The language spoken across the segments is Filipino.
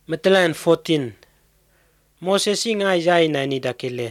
Matalan 14. Moses ing ay na ni dakile.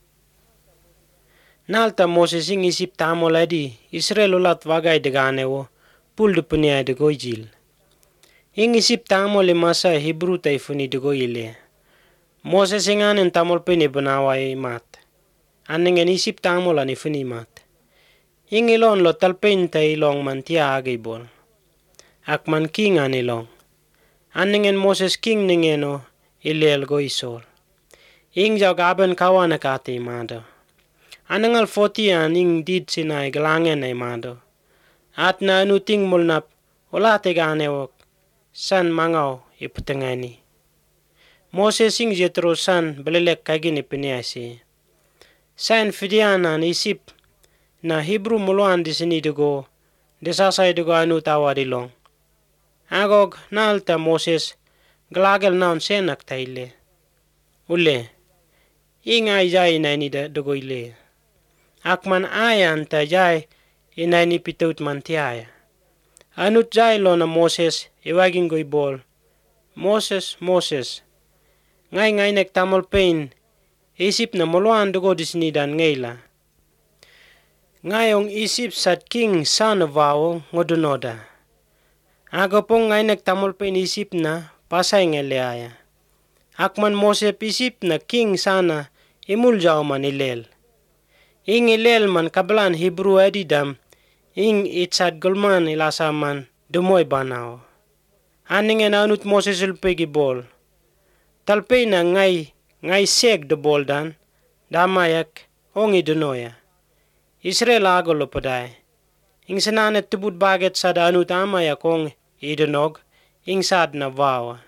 Nalta Moses ing isip tamo ladi Israel ulat wagay degane wo pul dupunia de goijil. Ing isip tamo le masa Hebrew taifuni de goile. Moses ing anen tamol pini banaway mat. Aningen isip tamo la ni funi mat. Ing ilon lo talpen ta ilong mantia agibol. Akman king anilong. Aningen Moses king ningeno ilel go isol. Ing jaw gaben kawana kati mado. Anangal 40 ing did sinay galangen ay mado. At na anuting mulnap wala tegane wok san mangaw iputengani. Moses ing Jethro san belelek kagin ipiniasi. San fidianan isip na Hebrew muluan di sini dugo desasay dugo anu tawadilong. Agog nalta Moses galagel naon senak taile. Ule, ingay jay na ni dugo ile. Akman ayan ta jay inay ni pitout mantiaya. Anut jay lo na Moses iwaging goy bol. Moses, Moses. Ngay nagtamol pain isip na muluan dugo disinidan ngayla. Ngayong isip sad king son of Vao ngodunoda. Aga pong ngay nagtamol pain isip na pasay ngeleaya. Akman Moses isip na king sana imuljaw man ilel. Ing ilel man kabalan Hebrew edidam ing itsad gulman ilasa man dumoy banaw. Aningen anut Moses ulpegi bol. Talpay na ngay seg do bol dan damayak ongi dunoya. Israel agol lopaday. Ing sananet tubud baget sad anut amaya kong idunog ing sad na vawa.